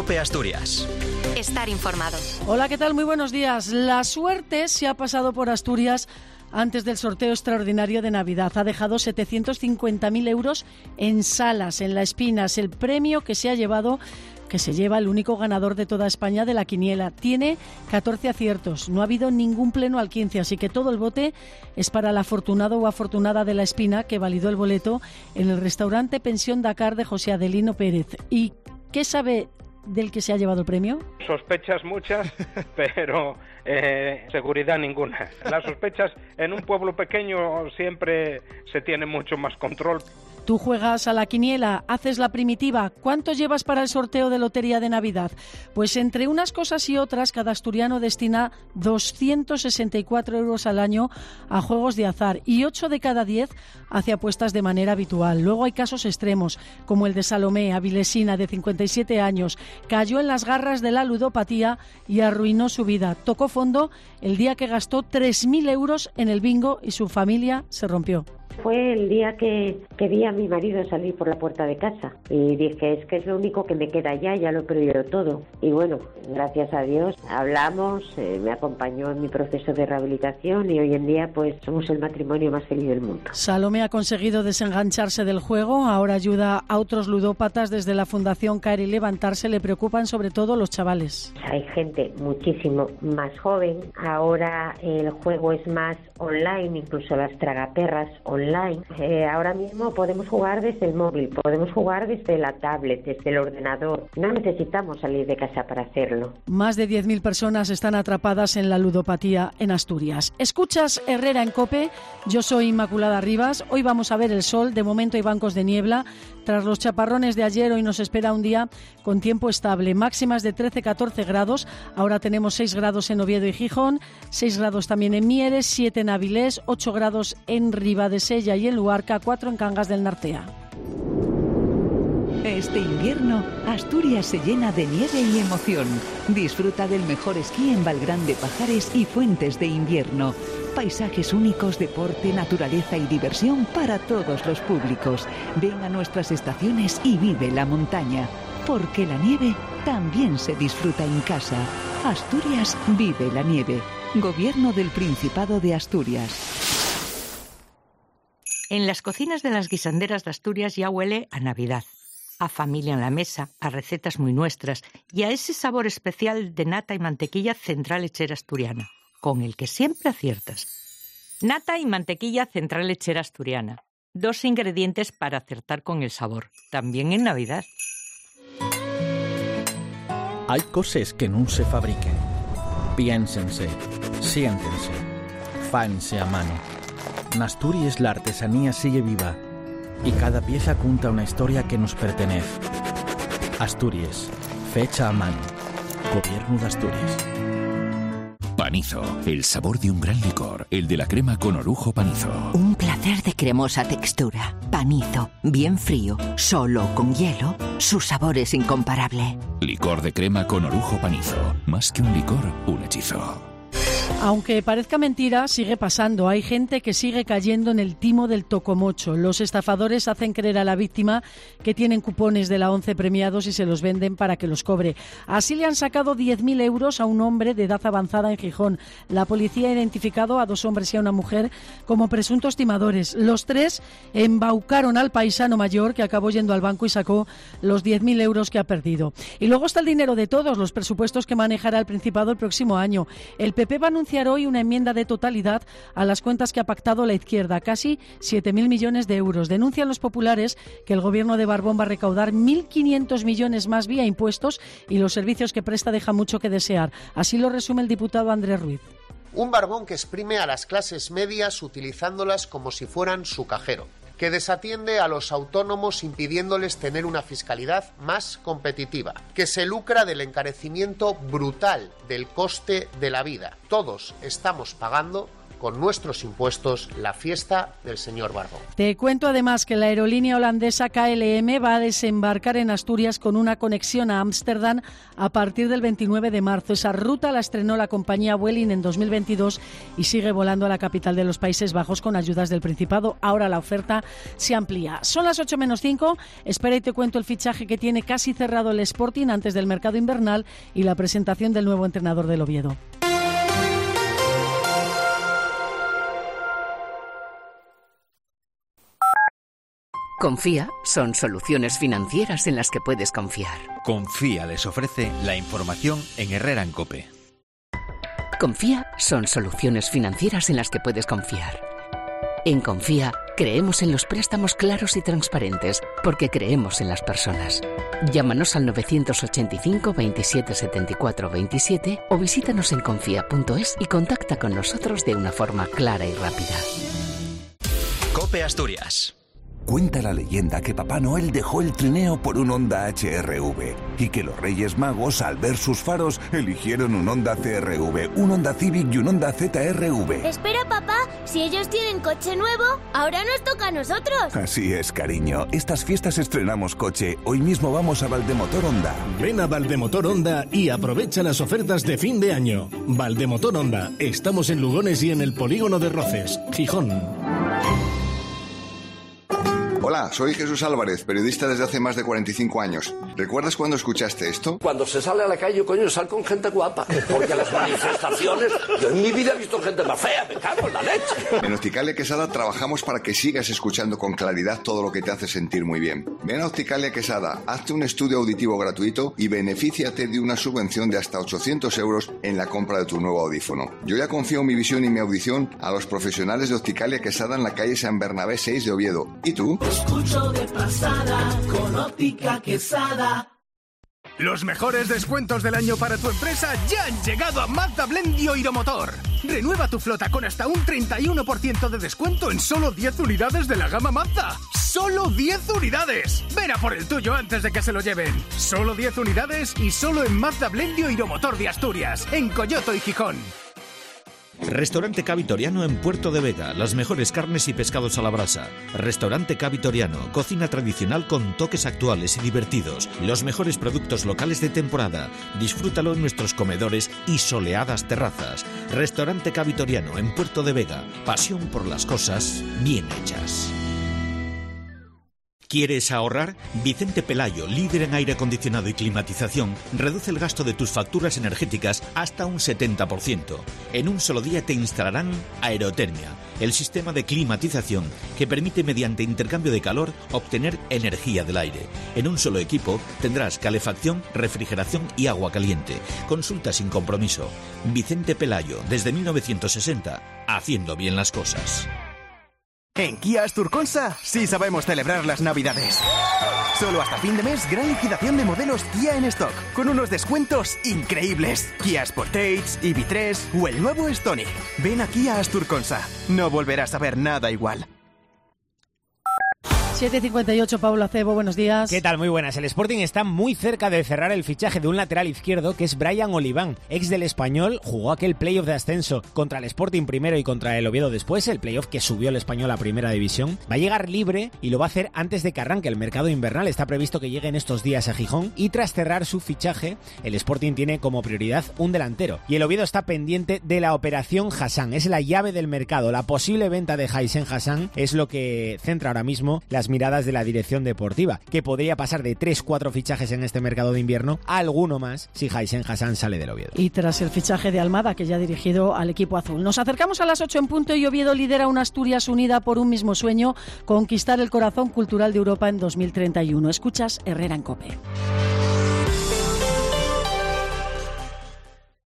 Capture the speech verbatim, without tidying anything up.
COPE Asturias. Estar informado. Hola, ¿qué tal? Muy buenos días. La suerte se ha pasado por Asturias antes del sorteo extraordinario de Navidad. Ha dejado setecientos cincuenta mil euros en Salas, en La Espinas, el premio que se ha llevado, que se lleva el único ganador de toda España de la quiniela. Tiene catorce aciertos, no ha habido ningún pleno al quince, así que todo el bote es para el afortunado o afortunada de La Espina, que validó el boleto en el restaurante Pensión Dakar de José Adelino Pérez. ¿Y qué sabe del que se ha llevado el premio? Sospechas muchas, pero eh, seguridad ninguna. Las sospechas en un pueblo pequeño siempre se tiene mucho más control. Tú juegas a la quiniela, haces la primitiva. ¿Cuánto llevas para el sorteo de Lotería de Navidad? Pues entre unas cosas y otras, cada asturiano destina doscientos sesenta y cuatro euros al año a juegos de azar y ocho de cada diez hace apuestas de manera habitual. Luego hay casos extremos, como el de Salomé, avilesina, de cincuenta y siete años. Cayó en las garras de la ludopatía y arruinó su vida. Tocó fondo el día que gastó tres mil euros en el bingo y su familia se rompió. Fue el día que, que vi a mi marido salir por la puerta de casa y dije, es que es lo único que me queda ya, ya lo he perdido todo. Y bueno, gracias a Dios hablamos, eh, me acompañó en mi proceso de rehabilitación y hoy en día pues somos el matrimonio más feliz del mundo. Salomé ha conseguido desengancharse del juego, ahora ayuda a otros ludópatas. Desde la Fundación Caer y Levantarse le preocupan sobre todo los chavales. Hay gente muchísimo más joven, ahora el juego es más online, incluso las tragaperras online. Eh, ahora mismo podemos jugar desde el móvil, podemos jugar desde la tablet, desde el ordenador. No necesitamos salir de casa para hacerlo. Más de diez mil personas están atrapadas en la ludopatía en Asturias. Escuchas Herrera en COPE, yo soy Inmaculada Rivas. Hoy vamos a ver el sol, de momento hay bancos de niebla. Tras los chaparrones de ayer, hoy nos espera un día con tiempo estable, máximas de trece a catorce grados. Ahora tenemos seis grados en Oviedo y Gijón, seis grados también en Mieres, siete en Avilés, ocho grados en Ribadesella y en Luarca, cuatro en Cangas del Nartea. Este invierno, Asturias se llena de nieve y emoción. Disfruta del mejor esquí en Valgrande Pajares y Fuentes de Invierno. Paisajes únicos, deporte, naturaleza y diversión para todos los públicos. Ven a nuestras estaciones y vive la montaña. Porque la nieve también se disfruta en casa. Asturias vive la nieve. Gobierno del Principado de Asturias. En las cocinas de las guisanderas de Asturias ya huele a Navidad, a familia en la mesa, a recetas muy nuestras y a ese sabor especial de nata y mantequilla Central Lechera Asturiana, con el que siempre aciertas. Nata y mantequilla Central Lechera Asturiana, dos ingredientes para acertar con el sabor, también en Navidad. Hay cosas que no se fabriquen. Piénsense, siéntense, fáense a mano. En Asturias la artesanía sigue viva y cada pieza cuenta una historia que nos pertenece. Asturias, fecha a mano. Gobierno de Asturias. Panizo, el sabor de un gran licor, el de la crema con orujo Panizo. Un placer de cremosa textura. Panizo, bien frío, solo con hielo, su sabor es incomparable. Licor de crema con orujo Panizo. Más que un licor, un hechizo. Aunque parezca mentira, sigue pasando. Hay gente que sigue cayendo en el timo del tocomocho. Los estafadores hacen creer a la víctima que tienen cupones de la ONCE premiados y se los venden para que los cobre. Así le han sacado diez mil euros a un hombre de edad avanzada en Gijón. La policía ha identificado a dos hombres y a una mujer como presuntos timadores. Los tres embaucaron al paisano mayor, que acabó yendo al banco y sacó los diez mil euros que ha perdido. Y luego está el dinero de todos, los presupuestos que manejará el Principado el próximo año. El P P va a anunciar hoy una enmienda de totalidad a las cuentas que ha pactado la izquierda, casi siete mil millones de euros. Denuncian los populares que el gobierno de Barbón va a recaudar mil quinientos millones más vía impuestos y los servicios que presta dejan mucho que desear. Así lo resume el diputado Andrés Ruiz. Un Barbón que exprime a las clases medias utilizándolas como si fueran su cajero, que desatiende a los autónomos impidiéndoles tener una fiscalidad más competitiva, que se lucra del encarecimiento brutal del coste de la vida. Todos estamos pagando con nuestros impuestos la fiesta del señor Barbón. Te cuento además que la aerolínea holandesa K L M va a desembarcar en Asturias con una conexión a Ámsterdam a partir del veintinueve de marzo. Esa ruta la estrenó la compañía Vueling en dos mil veintidós y sigue volando a la capital de los Países Bajos con ayudas del Principado. Ahora la oferta se amplía. Son las ocho menos cinco. Espera y te cuento el fichaje que tiene casi cerrado el Sporting antes del mercado invernal y la presentación del nuevo entrenador del Oviedo. Confía son soluciones financieras en las que puedes confiar. Confía les ofrece la información en Herrera en Cope. Confía son soluciones financieras en las que puedes confiar. En Confía creemos en los préstamos claros y transparentes porque creemos en las personas. Llámanos al novecientos ochenta y cinco, veintisiete, setenta y cuatro, veintisiete o visítanos en confía punto es y contacta con nosotros de una forma clara y rápida. Cope Asturias. Cuenta la leyenda que Papá Noel dejó el trineo por un Honda H R V y que los Reyes Magos, al ver sus faros, eligieron un Honda C R V, un Honda Civic y un Honda Z R V. Espera, papá, si ellos tienen coche nuevo, ahora nos toca a nosotros. Así es, cariño. Estas fiestas estrenamos coche. Hoy mismo vamos a Valdemotor Honda. Ven a Valdemotor Honda y aprovecha las ofertas de fin de año. Valdemotor Honda. Estamos en Lugones y en el Polígono de Roces, Gijón. Hola, soy Jesús Álvarez, periodista desde hace más de cuarenta y cinco años. ¿Recuerdas cuando escuchaste esto? Cuando se sale a la calle, coño, sal con gente guapa. Porque las manifestaciones, yo en mi vida he visto gente más fea, me cago en la leche. En Opticalia Quesada trabajamos para que sigas escuchando con claridad todo lo que te hace sentir muy bien. Ven a Opticalia Quesada, hazte un estudio auditivo gratuito y benefíciate de una subvención de hasta ochocientos euros en la compra de tu nuevo audífono. Yo ya confío mi visión y mi audición a los profesionales de Opticalia Quesada en la calle San Bernabé seis de Oviedo. ¿Y tú? Escucho de pasada con Óptica Quesada. Los mejores descuentos del año para tu empresa ya han llegado a Mazda Blendio Iromotor. Renueva tu flota con hasta un treinta y uno por ciento de descuento en solo diez unidades de la gama Mazda. ¡Solo diez unidades! Ven a por el tuyo antes de que se lo lleven. Solo diez unidades y solo en Mazda Blendio Iromotor de Asturias, en Coyoto y Gijón. Restaurante Cavitoriano en Puerto de Vega, las mejores carnes y pescados a la brasa. Restaurante Cavitoriano, cocina tradicional con toques actuales y divertidos. Los mejores productos locales de temporada. Disfrútalo en nuestros comedores y soleadas terrazas. Restaurante Cavitoriano en Puerto de Vega, pasión por las cosas bien hechas. ¿Quieres ahorrar? Vicente Pelayo, líder en aire acondicionado y climatización, reduce el gasto de tus facturas energéticas hasta un setenta por ciento. En un solo día te instalarán Aerotermia, el sistema de climatización que permite mediante intercambio de calor obtener energía del aire. En un solo equipo tendrás calefacción, refrigeración y agua caliente. Consulta sin compromiso. Vicente Pelayo, desde mil novecientos sesenta, haciendo bien las cosas. En Kia Asturconsa sí sabemos celebrar las Navidades. Solo hasta fin de mes, gran liquidación de modelos Kia en stock, con unos descuentos increíbles. Kia Sportage, E V tres o el nuevo Stonic. Ven aquí a Asturconsa. No volverás a ver nada igual. siete cincuenta y ocho, Pablo Acebo, buenos días. ¿Qué tal? Muy buenas. El Sporting está muy cerca de cerrar el fichaje de un lateral izquierdo que es Brian Oliván, ex del Español, jugó aquel playoff de ascenso contra el Sporting primero y contra el Oviedo después, el playoff que subió el Español a primera división. Va a llegar libre y lo va a hacer antes de que arranque el mercado invernal. Está previsto que llegue en estos días a Gijón y tras cerrar su fichaje, el Sporting tiene como prioridad un delantero. Y el Oviedo está pendiente de la operación Hassan. Es la llave del mercado. La posible venta de Jaisen Hassan es lo que centra ahora mismo las miradas de la dirección deportiva, que podría pasar de tres cuatro fichajes en este mercado de invierno a alguno más si Jaisen Hassan sale del Oviedo. Y tras el fichaje de Almada, que ya ha dirigido al equipo azul. Nos acercamos a las ocho en punto y Oviedo lidera una Asturias unida por un mismo sueño, conquistar el corazón cultural de Europa en dos mil treinta y uno. Escuchas Herrera en Cope.